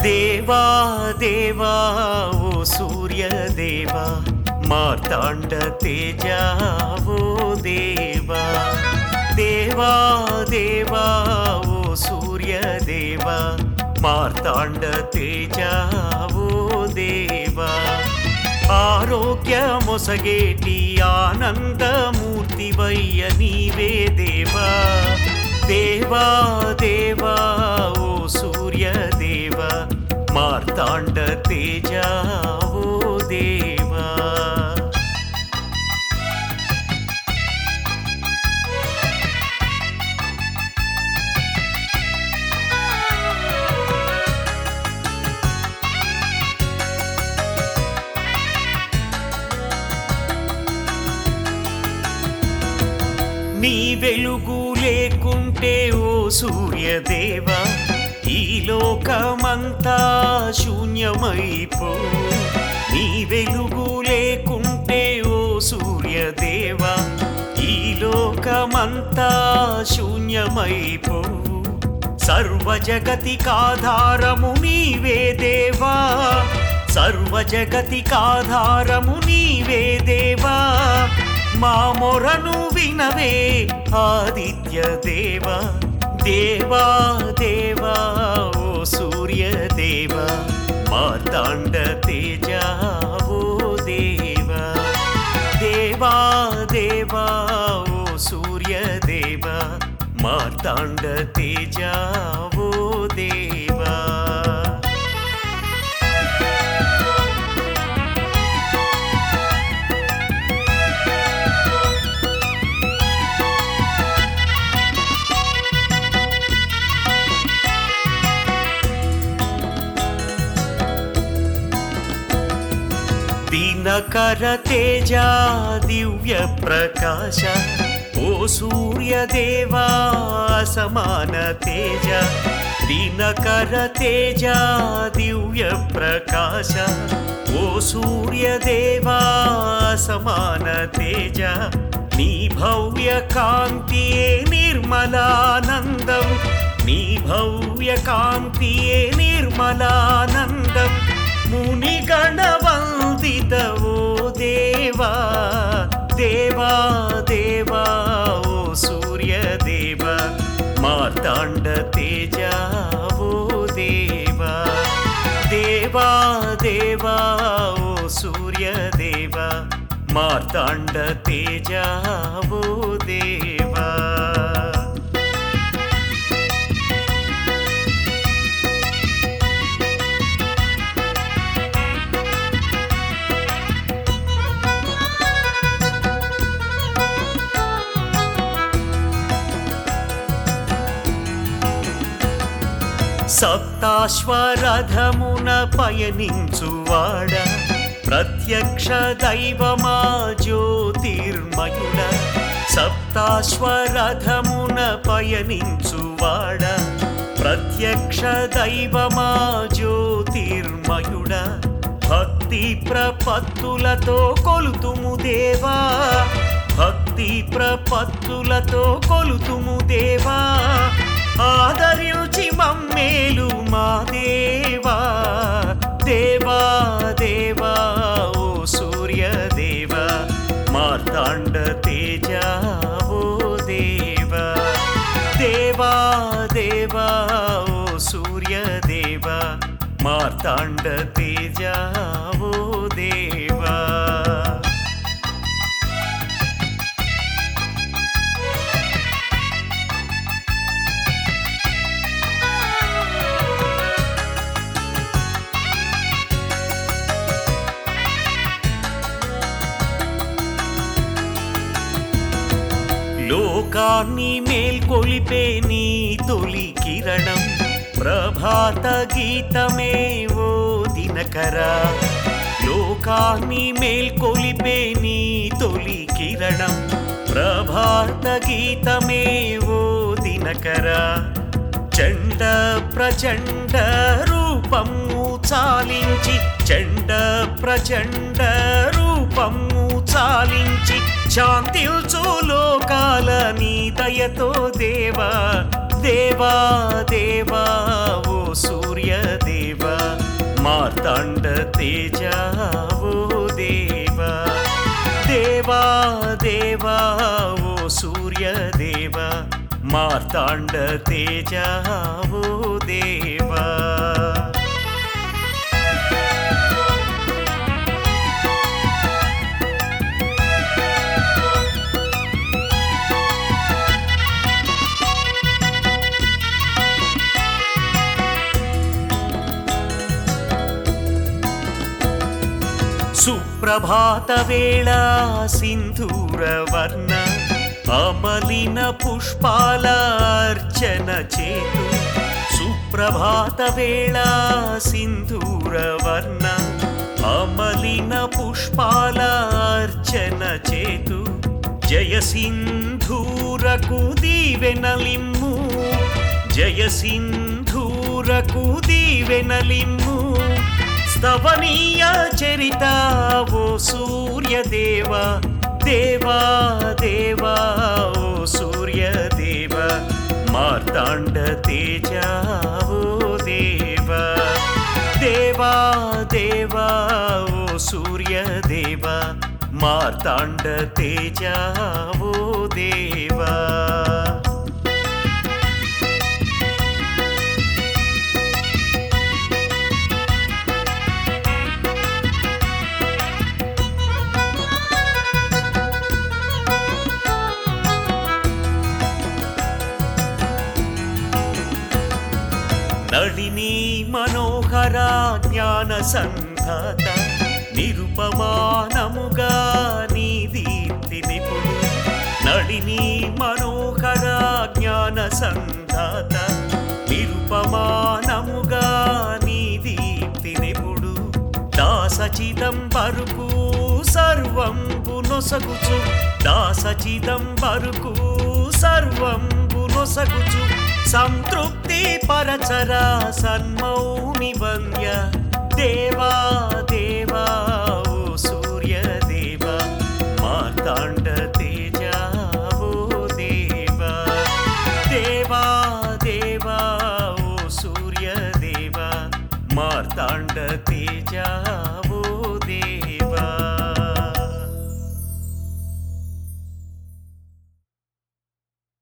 దేవా దేవా ఓ సూర్యదేవా మార్తాండ తేజా ఓ దేవా దేవా దేవా ఓ సూర్యదేవా మార్తాండ తేజా ఓ దేవా ఆరోగ్యమొసగేటి ఆనందమూర్తివయ్య నీవే దేవా దేవా దేవా ఓ సూర్యదేవా మార్తాండ తేజా ఓ దేవా నీ వెలుగు లేకుంటే ఓ సూర్యదేవా ఈ లోకమంతా శూన్యమైపో నీ వెలుగు లేకుంటే ఓ సూర్యదేవా ఈ లోకమంతా శూన్యమైపో సర్వజగతికాధారము నీవే దేవా సర్వజగతికాధారము నీవే దేవా మా మొరను వినవే ఆదిత్య దేవా దేవా దేవా ఓ సూర్యదేవా మార్తాండ తేజా ఓ దేవా దేవా దేవా ఓ సూర్యదేవా మార్తాండ తేజా ఓ దేవా దినకర తేజా దివ్య ప్రకాశ ఓ సూర్యదేవా సమాన తేజ దినకర తేజా దివ్య ప్రకాశ ఓ సూర్యదేవా సమాన తేజ నీ భవ్య కాంతియే నిర్మలానందం నీ భవ్య కాంతియే నిర్మలానందం మునిగణవందిత ఓ దేవా దేవా దేవా ఓ సూర్యదేవా మార్తాండ తేజా ఓ దేవా దేవా దేవా ఓ సూర్యదేవా మార్తాండ తేజా ఓ దేవా సప్తాశ్వరథమున పయనించువాడ ప్రత్యక్ష దైవమా జ్యోతిర్మయుడ సప్తాశ్వరథమున పయనించువాడ ప్రత్యక్ష దైవమా జ్యోతిర్మయుడ భక్తి ప్రపత్తులతో కొలుతుము దేవా భక్తి ప్రపత్తులతో కొలుతుము దేవా ఆదరించి మమ్మేలు మా దేవా దేవా దేవా ఓ సూర్యదేవా మార్తాండ తేజా ఓ దేవా దేవా దేవా ఓ సూర్యదేవా మార్తాండ తేజా ఓ దేవా లోకాన్ని మేల్కొలిపే నీ తొలి కిరణం ప్రభాత గీతమే ఓ దినకరా లోకాన్ని మేల్కొలిపే నీ తొలి కిరణం ప్రభాత గీతమే ఓ దినకరా చండ ప్రచండ రూపము చాలించి చండ ప్రచండ రూపము చాలించి శాంతిల్చు లోకాల నీ దయతో దేవా దేవా దేవా ఓ సూర్య దేవా మార్తాండ తేజ ఓ దేవా దేవా దేవా ఓ సూర్యదేవా మార్తాండ తేజ ఓ దేవా సుప్రభాత వేళ సింధూర వర్ణ అమలిన పుష్పాల అర్చన చేతు సుప్రభాత వేళ సింధూర వర్ణ అమలిన పుష్పాల అర్చన చేతు జయ సింధూరకు దీవెనలిమ్ము జయ సింధూరకు దీవెనలిమ్ము స్తవనీయ చరిత ఓ సూర్యదేవ దేవా దేవా ఓ సూర్యదేవ మార్తాండ తేజ ఓ దేవా దేవా దేవా ఓ సూర్యదేవ మార్తాండ తేజ ఓ దేవా నళినీ మనోహర జ్ఞాన సంఘాత నిరుపమానముగా నీ దీప్తి నిపుడు నళినీ మనోహర జ్ఞాన సంఘాత నిరుపమానముగా నీ దీప్తి నిపుడు దాసచిదంబరుకు సర్వంబు నొసగుచు దాసచిదంబరుకు సర్వంబు నొసగుచు సంతృప్తి పరచరా సన్మౌని వంద్య దేవా దేవా ఓ సూర్యదేవ మార్తాండ తేజ ఓ దేవా దేవా దేవా ఓ సూర్యదేవ మార్తాండ తేజ